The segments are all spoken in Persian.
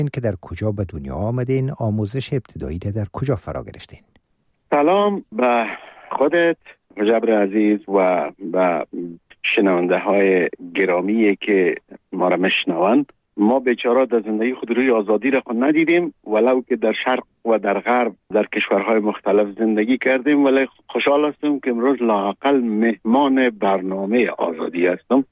این که در کجا به دنیا آمدین، آموزش ابتدایی در کجا فرا گرفتین؟ سلام به خودت جبر عزیز و به شنونده های گرامی که ما را میشنوند. ما بیچاره در زندگی خود روی آزادی را خود ندیدیم، ولو که در شرق و در غرب در کشورهای مختلف زندگی کردیم، ولی خوشحال هستم که امروز لااقل مهمان برنامه آزادی هستم.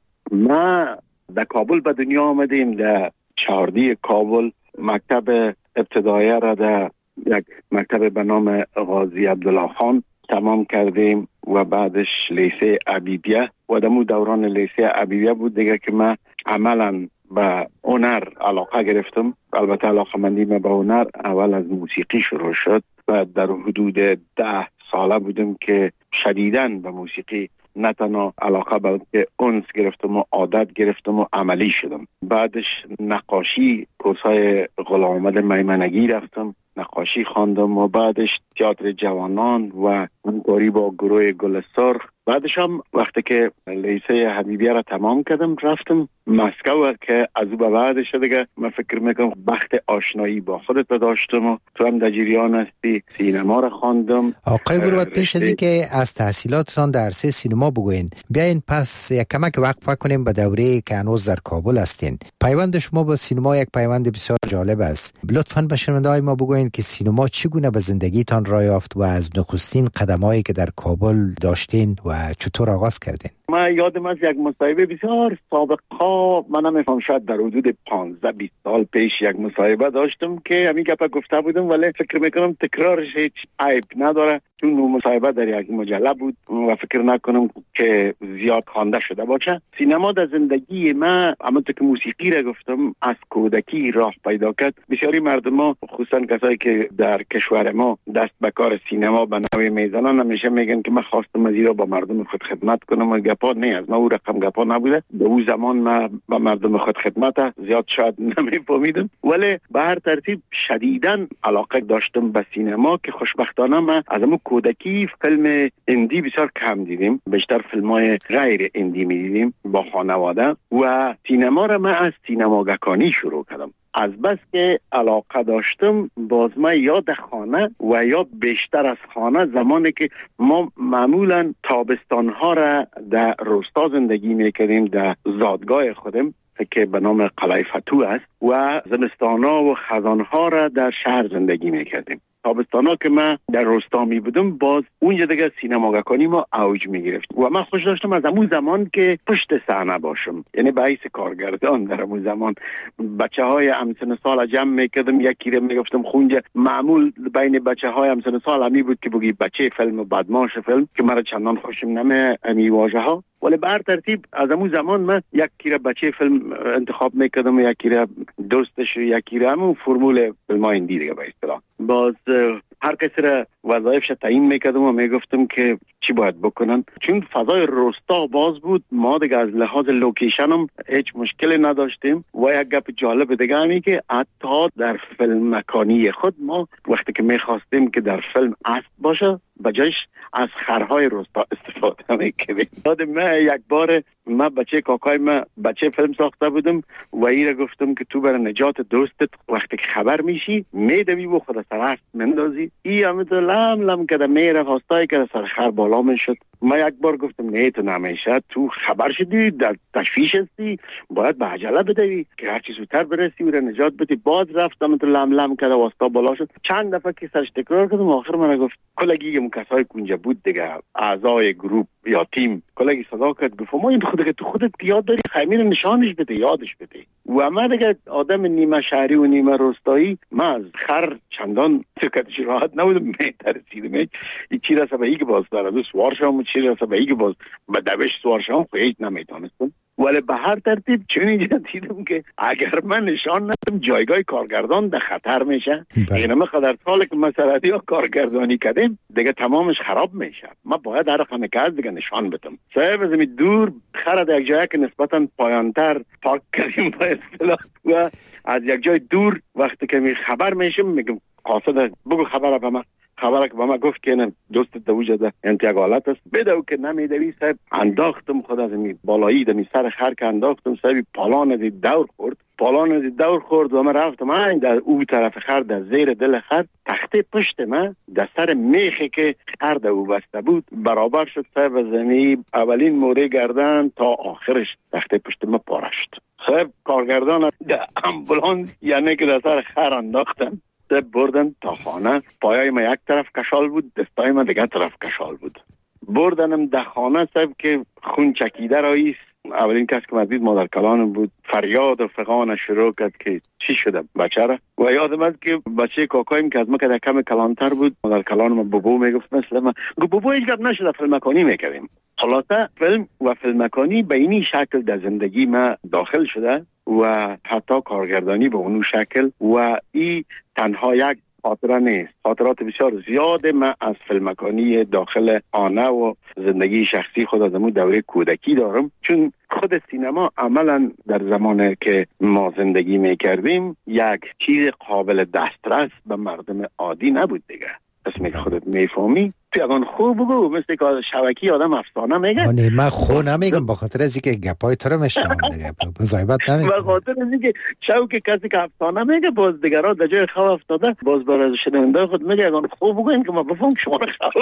ما در کابل به دنیا آمدیم، در چهاردی کابل مکتب ابتدایی را در یک مکتب به نام غازی عبدالله خان تمام کردیم و بعدش لیسه عبیدیه و دمو دوران لیسه عبیدیه بود دیگه که من عملا به هنر علاقه گرفتم. البته علاقه مندی من به هنر اول از موسیقی شروع شد و در حدود 10 ساله بودم که شدیداً به موسیقی نه تنها علاقه بلکه انس گرفتم و عادت گرفتم و عملی شدم. بعدش نقاشی، کورسای غلام محمد میمنگی رفتم، نقاشی خواندم و بعدش تئاتر جوانان و همکاری با گروه گل سرخ. بعدش هم وقتی که لیسه حبیبیه را تمام کردم رفتم مسکو که از او به بعدش دیگه من فکر میکنم بخت آشنایی با خودت داشتم و تو هم در جریان هستی. سینما را خواندم. آقای بروت، پیش از این که از تحصیلاتتان در عرصه سینما بگوین، بیاین پس یک کمک وقفه کنیم به دوره که هنوز در کابل هستین. پیوند شما با سینما یک پیوند بسیار جالب است. لطفاً به شنونده‌های ما بگوین که سینما چگونه به زندگیتان راه یافت و از نخستین قدمایی که در کابل داشتین و چطور آغاز کردین؟ من یادم از یک مصاحبه بسیار سابقا، من نمیفهم شاید در حدود 15-20 سال پیش یک مصاحبه داشتم که همین گپا گفته بودم، ولی فکر میکنم تکرارش هیچ عیب نداره. چون مصاحبه در یک مجله بود و فکر نکنم که زیاد خوانده شده باشه. سینما در زندگی من همونطور که موسیقی را گفتم از کودکی راه پیدا کرد. بسیاری مردم ها خصوصا کسایی که در کشور ما دست به کار سینما به نوعی میزنن همیشه میگن که من خواستم از ایرا با مردم خود خدمت کنم و گپا نه از ما او رقم گپا نبوده. به اون زمان من با مردم خود خدمت زیاد شاید نمیفهمیدم، ولی به هر ترتیب شدیداً علاقه داشتم به سینما که خوشبختانه من از همون کودکی فیلم اندی بسیار کم دیدیم، بیشتر فیلم‌های غیر اندی می‌دیدیم با خانواده و سینما را من از سینماگکانی شروع کردم. از بس که علاقه داشتم باز من یا در خانه و یا بیشتر از خانه، زمانی که ما معمولا تابستان‌ها را در روستا زندگی می‌کردیم در زادگاه خودم که به نام قلعه فتوح است و زمستان‌ها و خزان‌ها را در شهر زندگی می‌کردیم. تابستانا که من در روستا می بودم باز اونجا دیگه سینماگکانی ما اوج می گرفت و من خوش داشتم از همون زمان که پشت صحنه باشم، یعنی به حیث کارگردان در همون زمان بچه های همسن سال جمع می کردم، یکی رو می گفتم خونجا. معمول بین بچه های همسن سال همی بود که بگی بچه فیلم و بدماش فیلم که مرا چندان خوشم نمی امی واژه ها، ولی به هر ترتیب از همون زمان من یکی را بچه فیلم انتخاب میکردم و یکی را دوستش و یکی را همون فرمول فیلم های اندی دیگه به اصطلاح. باز هر کسی را وظایفش تعیین میکردم و میگفتم که چی باید بکنن. چون فضای روستا باز بود، ما دیگه از لحاظ لوکیشن هم هیچ مشکلی نداشتیم و یک گپ جالب دیگه همی که حتی در فیلم مکانی خود ما وقتی که میخواستیم که در فیلم اسب باشه بجایش از خرهای روستا استفاده میکردیم. یادم من یک بار من بچه کاکای من بچه فیلم ساخته بودم و ایره گفتم که تو برای نجات دوستت وقتی که خبر میشی میدوی و خود سر اسب مندازی. ای همه تو لم لم کده میره خواستایی که سر خر بالا میشد. من یک بار گفتم نه تو نمیشه، تو خبر شدی در تشویش هستی، باید به عجله بدوی که هر چی زودتر برسی و نجات بدی. باز رفتم تو لم لم کده واسطا بالا شد. چند دفعه که سرش تکرار کردم آخر من گفت کلگی کسای کنجا بود دیگه اعضای گروپ یا تیم کلگی صدا کرد گفت ما این تو خودت یاد داری خیمین نشانش بده یادش بده. و من دیگه آدم نیمه شهری و نیمه روستایی، من از خر چندان فکرش راحت نبودم، میترسیدم این چی رسه به ایگ باز داره سوار شام چی رسه به ایگ باز به دوش سوار شام خیلی نمیتونستم. ولی به هر ترتیب چون اینجا دیدم که اگر من نشان ندم جایگاه کارگردان در خطر میشه. این همه قدر ساله که مسئله ها کارگردانی کردیم دیگه تمامش خراب میشه. من باید هر رقم که از دیگه نشان بدم. صاحب از دور خر در یک جایی که نسبتا پایانتر پارک کردیم با اصطلاح و از یک جای دور وقتی که می خبر میشم میگم قاصد بگو خبر به من خبره که به ما گفت که نه دوست دوجه انتقالات است بدو که نمیدوی صاحب انداختم خود از می بالایی دمی سر خر که انداختم صاحب پالان دی دور خورد و من رفتم این در او طرف خر در زیر دل خر تخته پشت من در سر میخی که خر در او بسته بود برابر شد صاحب زمین اولین موره گردن تا آخرش تخته پشت من پاره شد صاحب کارگردان در امبولانس یعنی که در سر خر انداختم بردن تا خانه پایای ما یک طرف کشال بود دستای ما دیگر طرف کشال بود بردنم در خانه صاحب که خون چکیده رایست اولین کس که مدید مادر کلانم بود فریاد و فغان شروع کرد که چی شده بچه را و یادم است که بچه کاکایم که از ما که کم کلانتر بود مادر کلانم بابو میگفت مثل ما بابو هیچ گپ نشده فیلمکانی میکردیم خلاصه فیلم و فیلمکانی به اینی شکل در زندگی ما داخل شده و حتی کارگردانی به اونو شکل و این تنها یک خاطره نیست خاطرات بسیار زیاد من از فیلمکانی داخل خانه و زندگی شخصی خود از امون دوره کودکی دارم چون خود سینما عملا در زمانی که ما زندگی میکردیم یک چیز قابل دسترس به مردم عادی نبود دیگه اسمی که خودت میفهمی تو اگان خوب بگو مثل که شبکی آدم افسانه میگه نه من خو نمیگم به خاطر از اینکه گپای تو رو میشنم دیگه مزایبت نمیگم به خاطر از اینکه شوک کسی که افسانه میگه باز دیگران در جای خو افتاده باز برای شنونده خود میگه اگان خوب بگو این که ما بفهم شما رو خو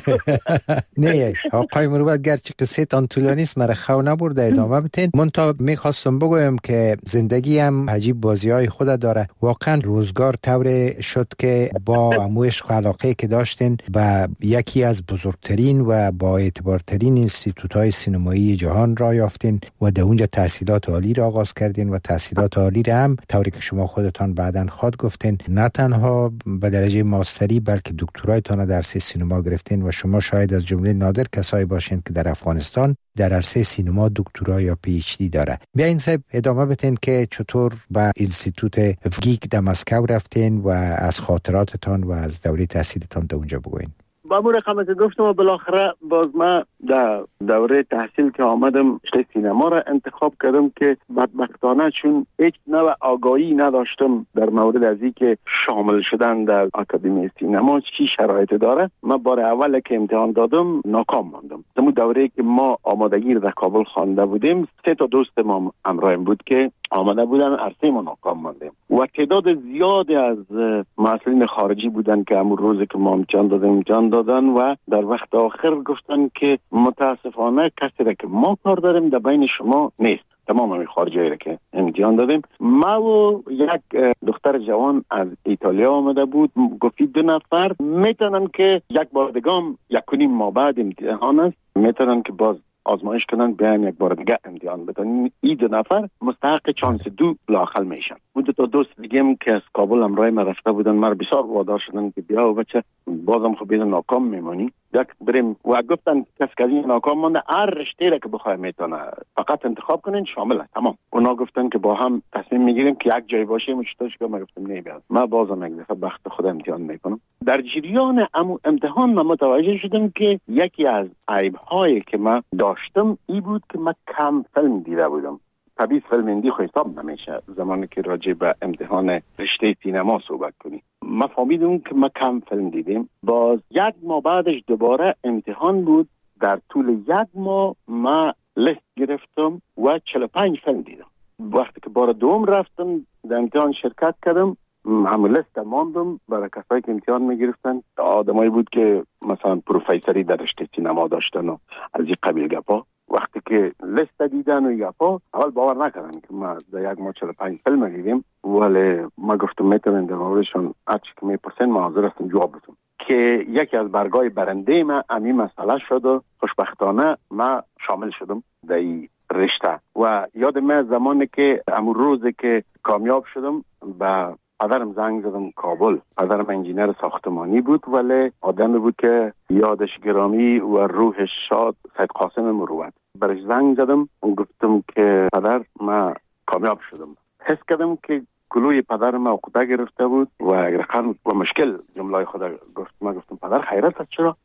نه آقای مروت گرچه قصه تان طولانی است مرا خو نبرده ادامه بتین من تا میخواستم بگویم که زندگی هم عجیب بازی های خود داره واقعا روزگار طور شد که با عشق و علاقه که داشتین و یکی از بزرگترین و با اعتبارترین انستیتوت‌های سینمایی جهان را یافتین و در اونجا تحصیلات عالی را آغاز کردین و تحصیلات عالی را هم طوری که شما خودتان بعداً خود گفتین نه تنها به درجه ماستری بلکه دکترایتان را در عرصه سینما گرفتین و شما شاید از جمله نادر کسایی باشین که در افغانستان در عرصه سینما دکترا یا پی اچ دی داره. بیاین صاحب ادامه بدین که چطور به انستیتوت گیگ در مسکو رفتین و از خاطراتتان و از دوره تحصیلتان در اونجا بگوین. با مو رقم که گفتم و بالاخره باز ما در دوره تحصیل که آمدم رشته سینما را انتخاب کردم که بدبختانه چون هیچ نوع آگاهی نداشتم در مورد از این که شامل شدن در آکادمی سینما چی شرایط داره ما بار اول که امتحان دادم ناکام ماندم. همون دوره که ما آمادگی در کابل خوانده بودیم 3 تا دوست ما همراهم بود که آمده بودن عرصه ما ناکام ماندیم و تعداد زیادی از مسئولین خارجی بودن که همون روزی که ما امتحان دادن و در وقت آخر گفتن که متاسفانه کسی را که ما کار داریم در بین شما نیست. تمام همین خارجی را که امتحان دادیم ما و یک دختر جوان از ایتالیا آمده بود گفتی 2 نفر میتونن که یک بار دیگه 1.5 ماه بعد امتحان است میتونن که باز آزمایش کنن بیان یک بار دیگه امتحان بدن. این 2 نفر مستحق چانس 2 لااقل میشن. بود تا دوست دیگه که از کابل همراه ما رفته بودن مر بسیار وادار شدن که بیا و بچه بازم خب بیدن ناکام میمونی یک بریم و گفتن کس که این ناکام مانده هر رشته را که بخواه میتونه فقط انتخاب کنین شامل است تمام. اونا گفتن که با هم تصمیم میگیریم که یک جای باشیم چطورش که ما گفتم نه بیاد ما بازم یک دفعه بخت خود امتحان میکنم. در جریان امتحان ما متوجه شدم که یکی از عیب‌هایی که ما داشتم این بود که ما کم فیلم دیده بودم. طبیعی فیلم هندی خو حساب نمیشه زمانی که راجع به امتحان رشته سینما صحبت کنی. ما فهمیدم که ما کم فیلم دیدیم. باز 1 ماه بعدش دوباره امتحان بود. در طول 1 ماه ما لیست گرفتم و 45 فیلم دیدم. وقتی که بار دوم رفتم در امتحان شرکت کردم همون لیست ماندم برای کسایی که امتحان میگرفتن آدمایی بود که مثلا پروفیسوری در رشته سینما داشتن و از این قبیل گپا. وقتی که لیست دیدن و یپا اول باور نکردن که ما در 1 ماه 45 فیلم دیدیم ولی ما گفتم میتونن در موردشون هرچی که میپرسن ما حاضر هستم جواب بدم که یکی از برگای برنده ما همین مسئله شد و خوشبختانه ما شامل شدم در این رشته. و یادم زمانی که همون روزی که کامیاب شدم با پدرم زنگ زدم کابل. پدرم انجینر ساختمانی بود ولی آدمی بود که یادش گرامی و روحش شاد سید قاسم مروت. برش زنگ زدم و گفتم که پدر ما کامیاب شدم. حس کردم که گلوی پدر ما عقده گرفته بود و رقم و مشکل جمله خود گفت. ما گفتم پدر خیرت است چرا؟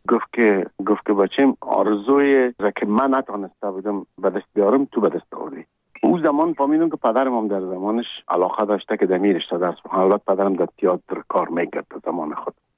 گفت که بچم آرزوی را که من نتونسته بودم به دست بیارم تو به دست آوردی. او زمان فهمیدم که پدرم هم در زمانش علاقه داشته که در رشته درس بخونه. البته پدرم در تئاتر کار میکرد در زمان خود.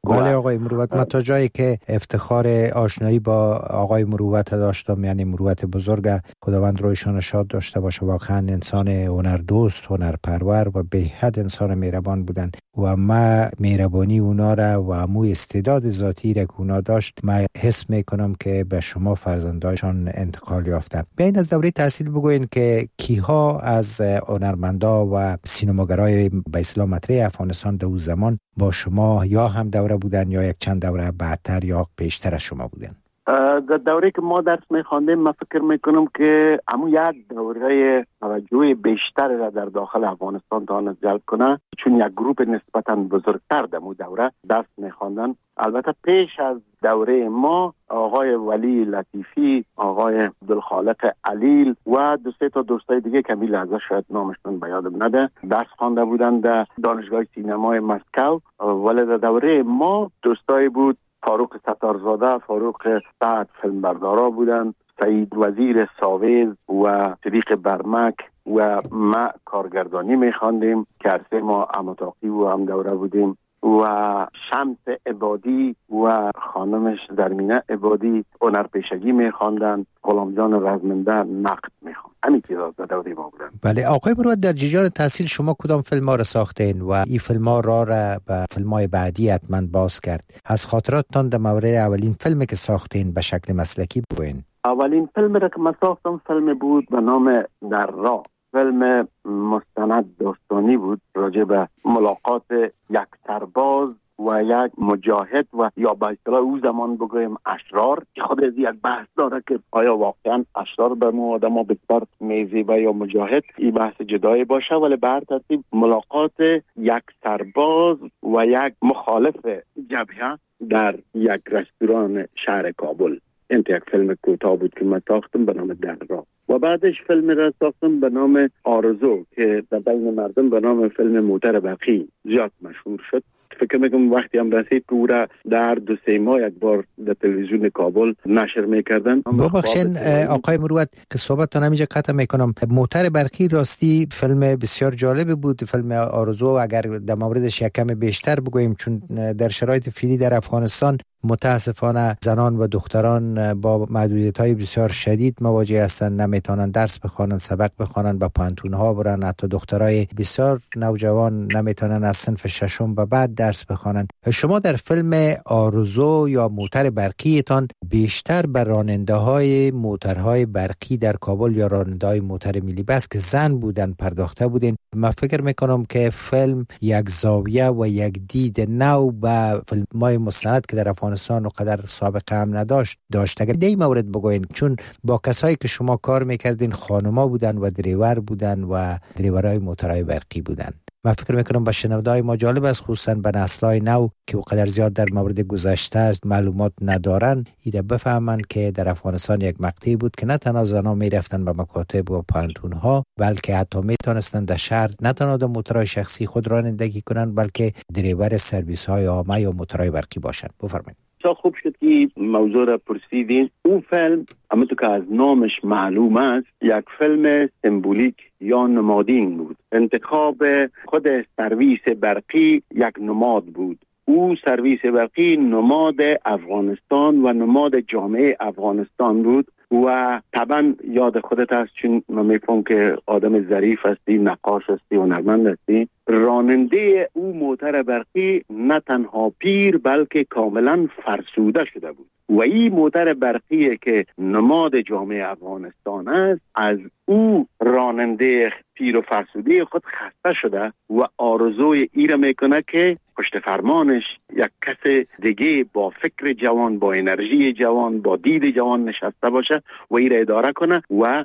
بله آقای مروت، من تا جایی که افتخار آشنایی با آقای مروت داشتم، یعنی مروت بزرگ، خداوند رویشان شاد داشته باشه، واقعا انسان هنردوست، هنرپرور و به حد انسان مهربان بودن و ما مهربانی اونا را و مو استعداد ذاتی را که اونا داشت ما حس میکنم که به شما فرزندایشان انتقال یافته. بیاین از دوره تحصیل بگوین که کیها از هنرمندا و سینماگرای به اصطلاح مطرح افغانستان در اون زمان با شما یا هم دوره بودن یا یک چند دوره بعدتر یا پیشتر از شما بودن؟ در دوره که ما درس می‌خواندیم من فکر میکنم که همون یک دوره توجه بیشتر را در داخل افغانستان تا جلب کنه، چون یک گروپ نسبتاً بزرگتر در اون دوره درس می‌خواندن. البته پیش از دوره ما آقای ولی لطیفی، آقای عبدالخالق علیل و دو سه تا دوستای دیگه که می لحظه شاید نامشون به یادم نده درس خوانده بودن در دانشگاه سینمای مسکو. ولی در دوره ما دوستای بود فاروق ستارزاده، فاروق سعد فیلمبردارا بودن، سعید وزیر ساویز و صدیق برمک و ما کارگردانی میخواندیم که عرصه ما اماتاقی و هم دوره بودیم و شمس عبادی و خانمش درمینه عبادی هنرپیشگی میخواندن، غلام جان رزمنده نقد میخواند. همین چیزا در دوره ما بودن. بله آقای مروت، در جریان تحصیل شما کدام فیلم ها را ساختین و این فیلم ها را به فیلم های بعدی حتما باز کرد؟ از خاطراتتان در مورد اولین فیلمی که ساختین به شکل مسلکی بگوین. اولین فیلم را که من ساختم فیلم بود به نام در راه. فیلم مستند داستانی بود راجع به ملاقات یک سرباز و یک مجاهد و یا به اصطلاح او زمان بگویم اشرار، که خود از یک بحث داره که آیا واقعا اشرار به ما آدم بسیار میزیبه یا مجاهد، این بحث جدایی باشه. ولی به هر ترتیب ملاقات یک سرباز و یک مخالف جبهه در یک رستوران شهر کابل. این یک فیلم کوتاه بود که من ساختم به نام در راه و بعدش فیلم را ساختم به نام آرزو که در بین مردم به نام فیلم موتر برقی زیاد مشهور شد. فکر میکنم وقتی هم رسید که او را در 2-3 ماه یک بار در تلویزیون کابل نشر میکردن. ببخشین آقای مروت که صحبتتان همینجا قطع میکنم، موتر برقی راستی فیلم بسیار جالب بود. فیلم آرزو اگر در موردش یک کم بیشتر بگوییم، چون در شرایط فعلی در افغانستان متاسفانه زنان و دختران با محدودیت‌های بسیار شدید مواجه هستند، نمیتونن درس بخوانن، سبق بخوانن، با پانتون‌ها برن. حتی دخترای بسیار نوجوان نمیتونن از صنف ششم به بعد درس بخوانن. شما در فیلم آرزو یا موتر برقیتان بیشتر به راننده‌های موترهای برقی در کابل یا راننده‌های موتر ملی بس که زن بودن پرداخته بودین. من فکر میکنم که فیلم یک زاویه و یک دید نو به فیلم‌های مستند که در افغانستان و قدر سابقه هم نداشت داشت. اگر در این مورد بگوین، چون با کسایی که شما کار میکردین خانوما بودن و دریور بودن و دریورای موترهای برقی بودن. من فکر میکنم با شنونده‌های ما جالب است، خصوصا به نسل‌های نو که قدر زیاد در مورد گذشته معلومات ندارن، ایره بفهمن که در افغانستان یک مقطعی بود که نه تنها زنان میرفتن به مکاتب و پانتون‌ها، بلکه حتی میتونستن در شهر نه تنها در موترهای شخصی خود رانندگی کنن، بلکه دریور سرویس‌های عامه یا موترهای برقی باشن. بفرمایید. خوب شد که موضوع را پرسیدین. اون فیلم همونطور که از نامش معلوم است یک فیلم سمبولیک یا نمادین بود. انتخاب خود سرویس برقی یک نماد بود. او سرویس برقی نماد افغانستان و نماد جامعه افغانستان بود و طبعا یاد خودت هست، چون من میفهم که آدم ظریف هستی، نقاش هستی، هنرمند هستی. راننده او موتر برقی نه تنها پیر بلکه کاملا فرسوده شده بود و این موتر برقی که نماد جامعه افغانستان است از او راننده پیر و فرسوده خود خسته شده و آرزوی ای را میکنه که پشت فرمانش یک کس دیگه با فکر جوان، با انرژی جوان، با دید جوان نشسته باشه و ای را اداره کنه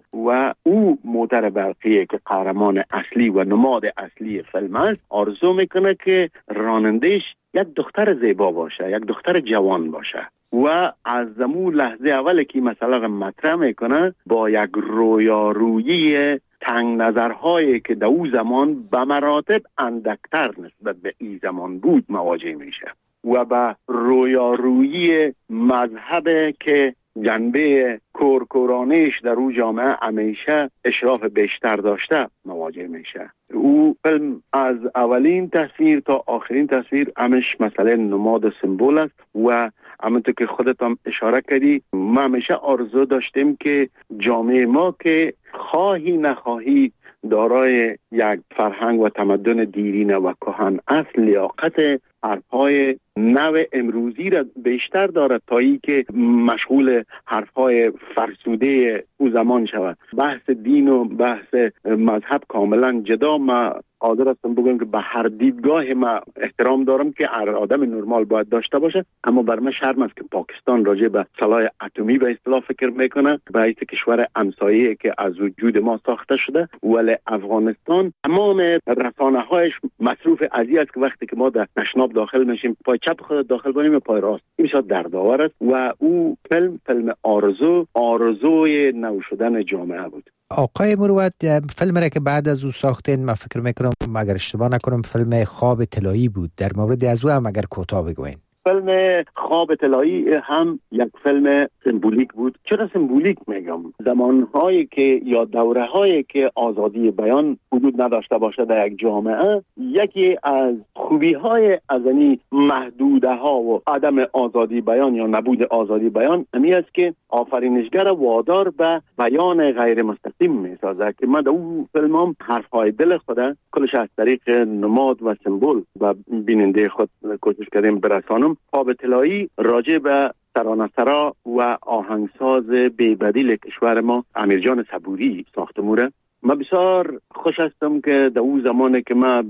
و او موتر برقی که قهرمان اصلی و نماد اصلی فیلم است آرزو میکنه که رانندهش یک دختر زیبا باشه، یک دختر جوان باشه و از زمون لحظه اول که مسئله را مطرح میکنه با یک رویارویی تنگ نظرهایی که در او زمان به مراتب اندکتر نسبت به این زمان بود مواجه میشه و به رویارویی مذهب که جنبه کورکورانش در او جامعه همیشه اشراف بیشتر داشته مواجه میشه او فیلم از اولین تصویر تا آخرین تصویر همش مسئله نماد سمبول است و همونطور که خودت هم اشاره کردی ما همیشه آرزو داشتیم که جامعه ما که خواهی نخواهی دارای یک فرهنگ و تمدن دیرینه و کهن است، لیاقت حرفهای نو امروزی را بیشتر دارد تا ای که مشغول حرفهای فرسوده او زمان شود. بحث دین و بحث مذهب کاملا جدا. ما قادر هستم بگم که به هر دیدگاه ما احترام دارم که هر آدم نرمال باید داشته باشه، اما بر من شرم است که پاکستان راجع به سلاح اتمی به اصطلاح فکر میکنه، به حیث کشور همسایه که از وجود ما ساخته شده، ولی افغانستان تمام رسانه‌هایش مصروف ازی است که وقتی که ما در تشناب داخل میشیم پای چپ خود داخل کنیم و پای راست، این شاد دردآور است و او فیلم آرزوی نو شدن جامعه بود. آقای مروت، فیلم را که بعد از او ساختین، من فکر میکنم اگر اشتباه نکنم فیلم خواب طلایی بود، در مورد از او هم اگر کوتاه بگوین. فیلم خواب طلایی هم یک فیلم سمبولیک بود. چرا سمبولیک میگم؟ زمانهایی که یا دورهایی که آزادی بیان وجود نداشته باشه در یک جامعه، یکی از خوبی‌های از این محدوده‌ها و عدم آزادی بیان یا نبود آزادی بیان همین است که آفرینشگر وادار به بیان غیر مستقیم میسازه که من در اون فیلمام حرفهای دل خودم کلش از طریق نماد و سمبول و بیننده خود کوشش کردیم برسانم. خواب طلایی راجع به ترانه‌سرا و آهنگساز بی‌بدیل کشور ما امیرجان صبوری ساختموره. من بسیار خوش هستم که در اون زمانی که من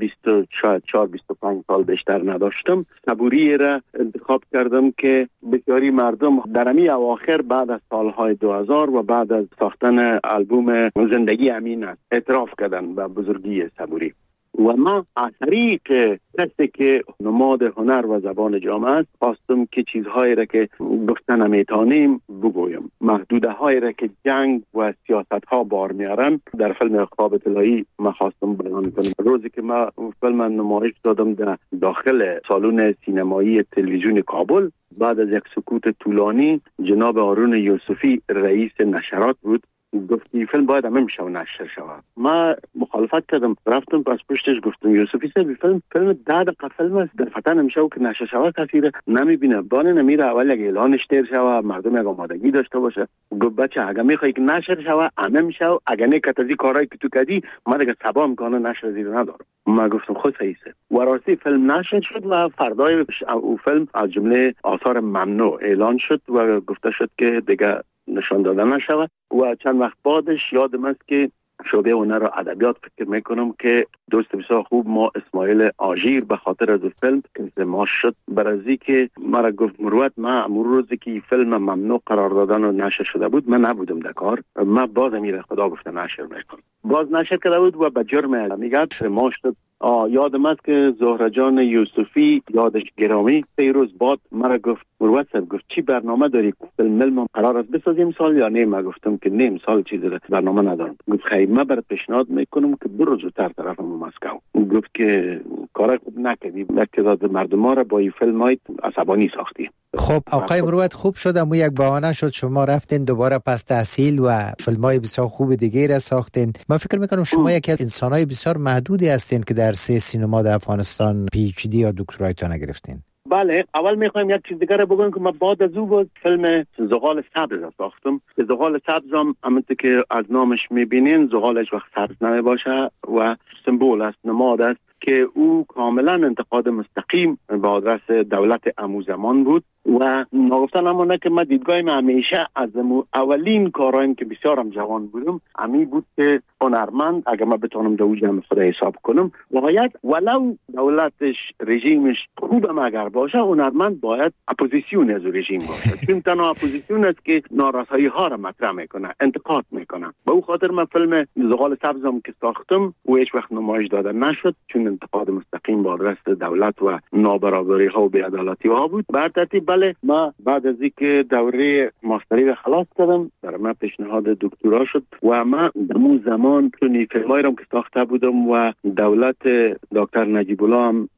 24-25 سال بیشتر نداشتم، صبوری را انتخاب کردم که بسیاری مردم در همی اواخر بعد از سالهای 2000 و بعد از ساختن آلبوم زندگی امین است اعتراف کردن به بزرگی صبوری. و ما از طریق کسی که نماد هنر و زبان جامعه است خواستم که چیزهایی را که گفتن نمیتونیم بگویم، محدوده هایی را که جنگ و سیاست ها بار میارن در فیلم خواب طلایی ما خواستم بیان کنم. روزی که ما فیلم نمایش دادم در داخل سالن سینمایی تلویزیون کابل، بعد از یک سکوت طولانی جناب هارون یوسفی رئیس نشرات بود گفتی فیلم باید همه میشه و نشر شود. ما مخالفت کردم، رفتم پس پشتش گفتم یوسفی صاحب فیلم 10 دقیقه فیلم است، در فتن نمیشه و که نشر شود کسی نمیبینه، بانه نمیره اول یک اعلانش تیر شود مردم یک آمادگی داشته باشه. گفت بچه اگه میخوای که نشر شود همه میشه و اگه نه کتازی کارهایی که تو کردی ما دیگه سبا میکنه نشر زیر ندارم. ما گفتم خود صحیحه و راستی فیلم نشر شد و فردای او فیلم از جمله آثار ممنوع اعلان شد و گفته شد که دیگه نشان داده نشود. و چند وقت بعدش یادم است که شعبه هنر و ادبیات فکر میکنم که دوست بسیار خوب ما اسماعیل آژیر به خاطر از فیلم انضماش شد برازی که مرا گفت مروت ما امور روزی که فیلم ممنوع قرار دادن و نشر شده بود من نبودم در کار، ما باز میره خدا گفته نشر میکنم، باز نشر کرده بود و به جرم میگه ما شد. یادم است که زهره جان یوسفی یادش گرامی پیروز باد مرا گفت مروت صاحب گفت چی برنامه داری فیلم قرار است بسازیم سال یا نه؟ من گفتم که نه سال چیزی برنامه ندارم. گفت خیر من برات پیشنهاد میکنم که برو زودتر طرف مسکو. گفت که کار خوب نکردی، تعداد مردم ها را با این فیلم های عصبانی ساختی. خب آقای مروت خوب شد اما یک بهانه شد شما رفتین دوباره پس تحصیل و فیلم‌های بسیار خوب دیگه را ساختین. من فکر میکنم شما یکی از انسان‌های بسیار محدودی هستین که در سینما در افغانستان PhD یا دکترایتون گرفتین. بله، اول میخوایم یک چیز دیگه رو بگم که من بعد از او فیلم زغال سبز ساختم. زغال سبز هم همونطور که از نامش میبینین زغالش وقت سبز نمیباشه و سمبول است، نماد است که او کاملا انتقاد مستقیم به آدرس دولت امو زمان بود و نگفتن همونه که من دیدگاهیم همیشه از اولین کارایم که بسیارم جوان بودم امی بود که هنرمند اگر من بتونم در جمع خود حساب کنم باید ولو دولتش رژیمش خوبم اگر باشه هنرمند باید اپوزیسیون از رژیم باشه، چون تنها اپوزیسیون است که نارسایی ها را مطرح میکنه، انتقاد میکنه. به او خاطر من فیلم زغال سبزم که ساختم و هیچ وقت نمایش داده نشد چون انتقاد مستقیم با آدرس دولت و نابرابری ها و بی‌عدالتی ها بود. بر ترتیب بله، ما بعد از اینکه دوره ماستری را خلاص کردم در من پیشنهاد دکترا شد و من در زمان چون فیلمایی را که ساخته بودم و دولت دکتر نجیب الله هم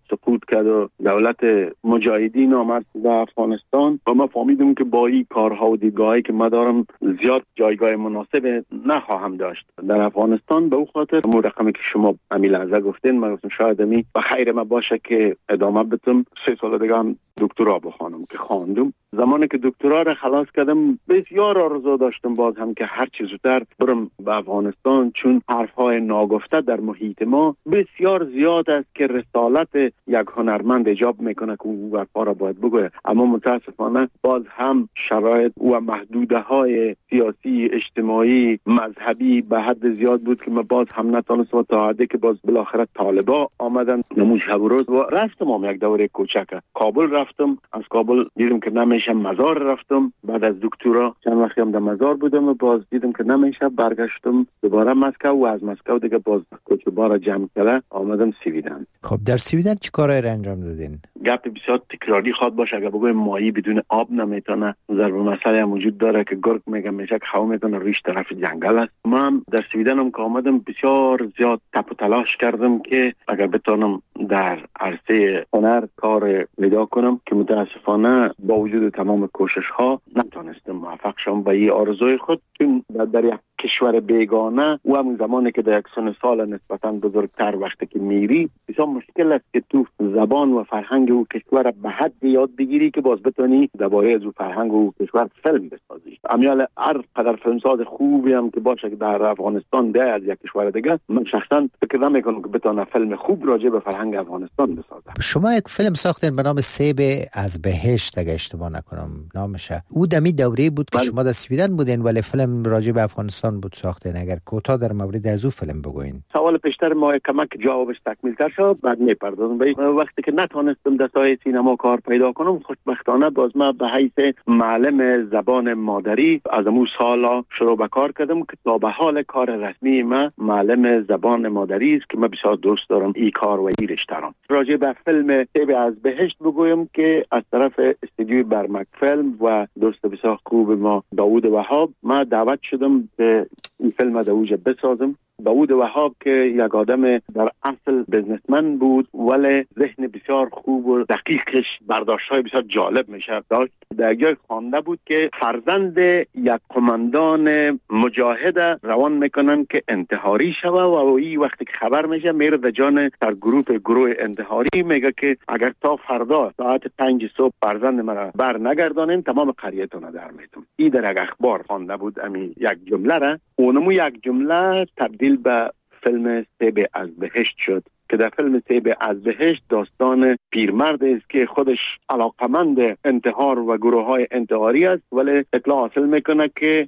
سقوط کرد و دولت مجاهدین آمد در افغانستان و ما فهمیدیم که با این کارها و دیدگاهی که ما دارم زیاد جایگاه مناسب نخواهم داشت در افغانستان. به او خاطر مو رقمی که شما امیل لحظه گفتین من گفتم شاید امی و خیر ما باشه که ادامه بدم 3 سال دیگه هم دکترا بخوانم که خواندم. زمانی که دکترا را خلاص کردم بسیار آرزو داشتم باز هم که هر چیز زودتر برم به افغانستان، چون حرفهای ناگفته در محیط ما بسیار زیاد است که رسالت یک هنرمند ایجاب میکنه که او حرفا را باید بگوید، اما متاسفانه باز هم شرایط و محدوده های سیاسی، اجتماعی، مذهبی به حد زیاد بود که ما باز هم نتونستم تا حدی که باز بالاخره طالبا آمدن نموز شب و روز و رفتم یک دوره کوچک کابل رفتم. از کابل دیدم که نمیشه، مزار رفتم. بعد از دکترا چند وقتی هم در مزار بودم و باز دیدم که نمیشه، برگشتم دوباره مسکو و از مسکو دیگه باز کوچبارا جمع کرده آمدم سویدن. خب در سویدن چی کارهای انجام دادین؟ گپ بسیار تکراری خواد باشه، اگه بگویم ماهی بدون آب نمیتونه. ضرب مسئله هم وجود داره که گرگ میگه میشه که خوا میتونه ریش طرف جنگل است. ما هم در سویدن هم که آمدم بسیار زیاد تپ و تلاش کردم که اگر بتونم در عرصه هنر کار پیدا کنم که متاسفانه با وجود تمام کوشش ها نتونستم موفق شم به این آرزوی خود، چون در یک کشور بیگانه و همون زمانی که در یک سن سال نسبتا بزرگتر وقتی که میری بسیار مشکل است که تو زبان و فرهنگ او کشور به حد یاد بگیری که باز بتونی درباره از او فرهنگ و کشور فیلم بسازی. امیال هر قدر فیلمساز خوبی هم که باشه که در افغانستان ده از یک کشور دیگه، من شخصا فکر نمیکنم که بتونه فیلم خوب راجع به فرهنگ افغانستان بسازه. شما یک فیلم ساختین به نام سیب از بهشت اگه اشتباه نکنم نامشه. او دمی دوره بود که شما در سویدن بودین ولی فیلم راجع به افغانستان بود ساختین. اگر کوتاه در مورد از او فیلم بگوین. سوال پیشتر ما کمک جوابش تکمیل تر شد بعد میپردازم. وقتی که نتونستم در سایه سینما کار پیدا کنم، خوشبختانه باز ما به حیث معلم زبان مادری از امو سالا شروع به کار کردم که تا به حال کار رسمی ما معلم زبان مادری است که من بسیار دوست دارم این کار و این رشته را. راجع به فیلم سیب از بهشت بگویم که از طرف استودیوی برمک فیلم و دوست بسیار خوب ما داوود وهاب ما دعوت شدم که این فیلم در اوج بسازم. داوود وهاب که یک آدم در اصل بزنسمن بود ولی ذهن بسیار خوب و دقیقش برداشت‌های بسیار جالب میشه داشت. در جای خوانده بود که فرزند یک قماندان مجاهد روان میکنن که انتحاری شوه و این وقتی که خبر میشه میره در جان در گروه انتحاری میگه که اگر تا فردا ساعت 5 صبح فرزند مرا بر نگردانین تمام قریه‌تون در میتم. این در یک اخبار خوانده بود امی یک جمله را، اونمو یک جمله تبدیل به فیلم سیب از بهشت شد که در فیلم سیب از بهشت داستان پیرمرد است که خودش علاقمند انتحار و گروه های انتحاری است ولی اطلاع حاصل میکنه که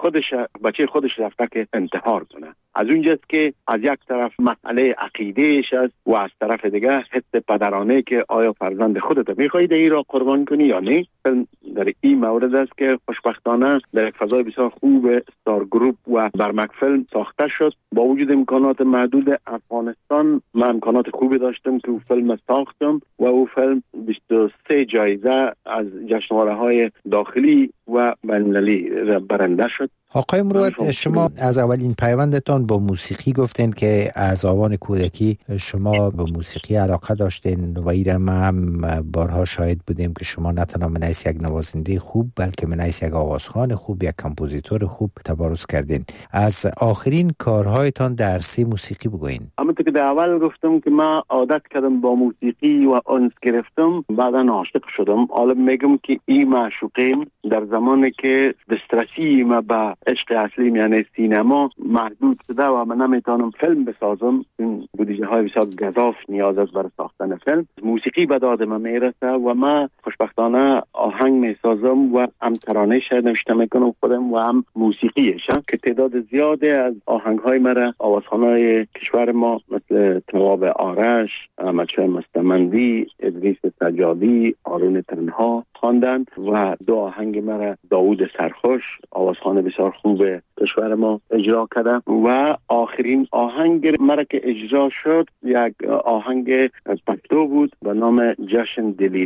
بچه خودش رفته که انتحار کنه. از اونجاست که از یک طرف مسئله عقیدهش است و از طرف دیگه حس پدرانه که آیا فرزند خودت میخواهی این را قربان کنی یا نه. در این مورد است که خوشبختانه در یک فضای بسیار خوب استار گروپ و برمک فیلم ساخته شد. با وجود امکانات محدود افغانستان من امکانات خوبی داشتم که او فیلم ساختم و او فیلم 23 جایزه از جشنواره‌های داخلی و بین‌المللی برنده شد. آقای مروت، شما از اولین پیوندتان با موسیقی گفتین که از آوان کودکی شما به موسیقی علاقه داشتین و ایره ما هم بارها شاهد بودیم که شما نه تنها منیس یک نوازنده خوب بلکه منیس یک آوازخوان خوب، یک کمپوزیتور خوب تبارز کردین. از آخرین کارهایتان در عرصه موسیقی بگوین. همونطور که در اول گفتم که من عادت کردم با موسیقی و انس گرفتم، بعدا عاشق شدم. حالا میگم که این معشوقیم در زمانی که دسترسی ما به عشق اصلیم یعنی سینما محدود شده و من نمیتونم فیلم بسازم، این بودجه های بسیار گزاف نیاز است برای ساختن فیلم. موسیقی به داد من میرسه و من خوشبختانه آهنگ میسازم و هم ترانه شاید نوشته میکنم خودم و هم موسیقیش که تعداد زیاده از آهنگ های مرا آوازخوانای کشور ما مثل تواب آرش، احمدشاه مستمندی، ادریس سجادی، آرون تنها خواندن و 2 آهنگ مرا داوود سرخوش آوازخوان بسیار خوب کشور ما اجرا کرده و آخرین آهنگ مرا که اجرا شد یک آهنگ پشتو بود به نام جشن دلیدو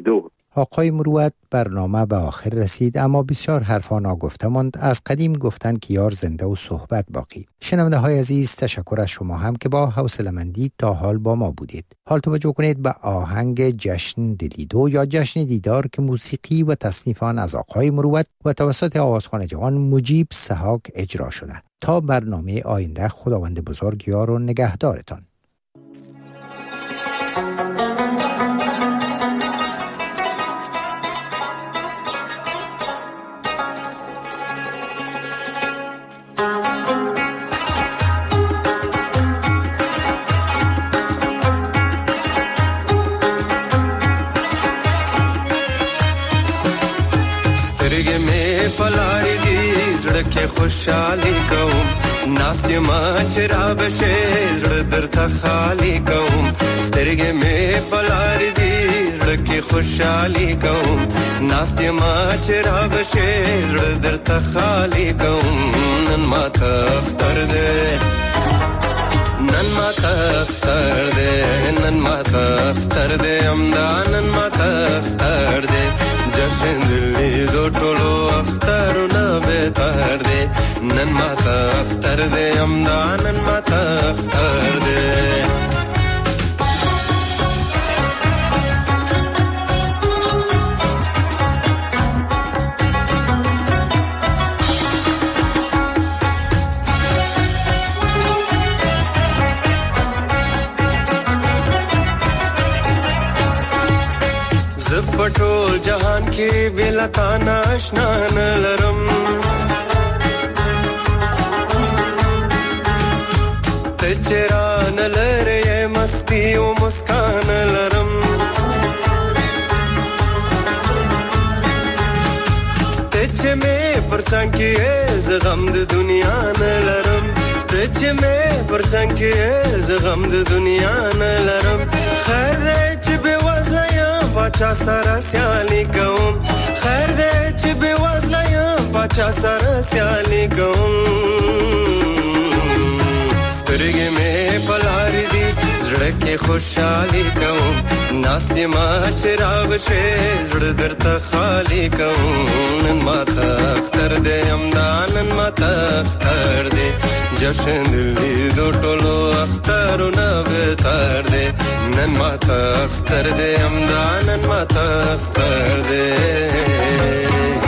آقای مروت برنامه به آخر رسید، اما بسیار حرفا ناگفته ماند. از قدیم گفتن که یار زنده و صحبت باقی. شنونده های عزیز، تشکر از شما هم که با حوصله‌مندی تا حال با ما بودید. حال توجه کنید به آهنگ جشن دلیدو یا جشن دیدار که موسیقی و تصنیف آن از آقای مروت و توسط آوازخوان جوان مجیب سحاک اجرا شده. تا برنامه آینده، خداوند بزرگ یار و نگهدارتان. که خوشحالی کوم ناستی ما چرا بشه در تخالی کوم سترگه می پلاری دی که خوشحالی کوم ناستی ما چرا بشه در تخالی کوم نن ما تختر ده نن ما تختر ده نن ما تختر ده امدان ما تختر ده جشن دلی دو ټولو اخترونه بهتر دی نن ما تختر دی امدا نن ما تختر دی پټول جهان کې بلا تا ناشنا نلرم ته چران لره مستی او مسکان لرم ته چې مې پرڅنګ کې زغم د دنیا نلرم ته چې مې پرڅنګ کې زغم د دنیا نلرم خیر دې چې به پاچا سره سیالی کوم خیر دې چې به وزله یم پاچا سره سیالی کوم سترګې مې پلاری دي زړه کې خوشحالي کوم ناستې ما چراغ شي زړه درته خالی کوم نن ما تختر دې امدا نن ما تختر دې جشن دلی دو ټولو اخترونه بهتر دې نن ما تختر دې امدا نن ما تختر دې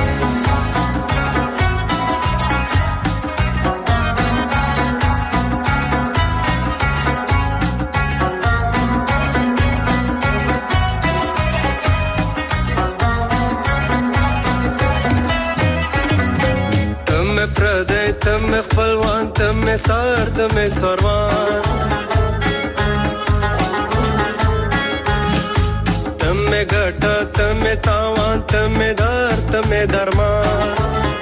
تم خپلوان تم سار تم سروان تم ګټه تم تاوان تم دار تم درمان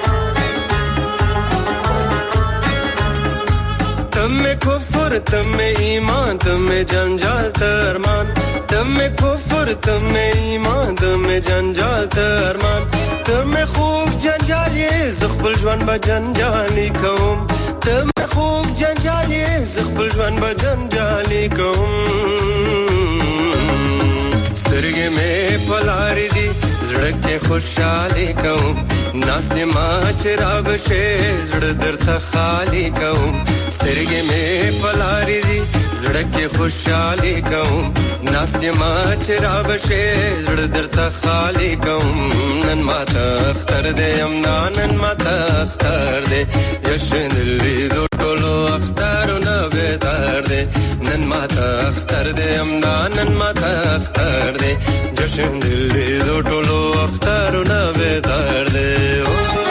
تم کفر تم ایمان تم جنجال ترمان تم کفر تم ایمان تم جنجال ترمان تم خوب جنجالی زخبل جوان با جنجالی کوم تم خوب جنجالی زخبل جوان با جنجالی کوم سترګې مې پلاری دي زړه کې خوشحالي کوم ناستې ما چرا بشه زړه درته خالی کوم سترګې مې پلاری دي زړه کې خوشحالي کوم ناستې ما چرا بشه زړه درته خالی کوم نن ما تختر دې امدا نن ما تختر دې جشن دلی دو ټولو اخترونه بهتر دې نن ما تختر دې امدا نن ما تختر دې جشن دلی دو ټولو اخترونه بهتر دې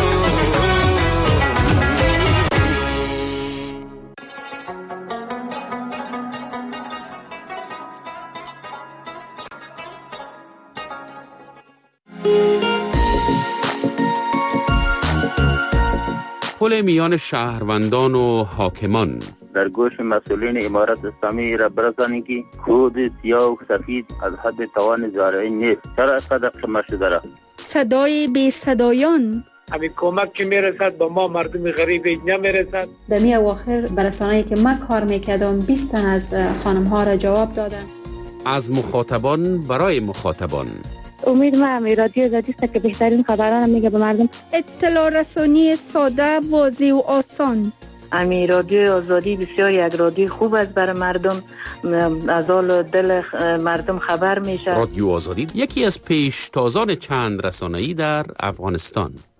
پل میان شهروندان و حاکمان در گوش مسئولین امارت اسلامی را برسانید که کود سیاه و سفید از حد توان زارعی نیست. چرا صدق شما شده را؟ صدای بی صدایان همین کمک که میرسد به ما مردم غریب اینجا میرسد. در می اواخر برسانه‌ای که من کار میکردم 20 تن از خانم ها را جواب دادن. از مخاطبان برای مخاطبان امید من رادیو آزادی است که بهترین خبران میگه به مردم. اطلاع رسانی ساده، واضح و آسان. امی رادیو آزادی بسیار یک رادیو خوب است برای مردم، از حال دل مردم خبر میشه. رادیو آزادی یکی از پیشتازان چند رسانه‌ای در افغانستان.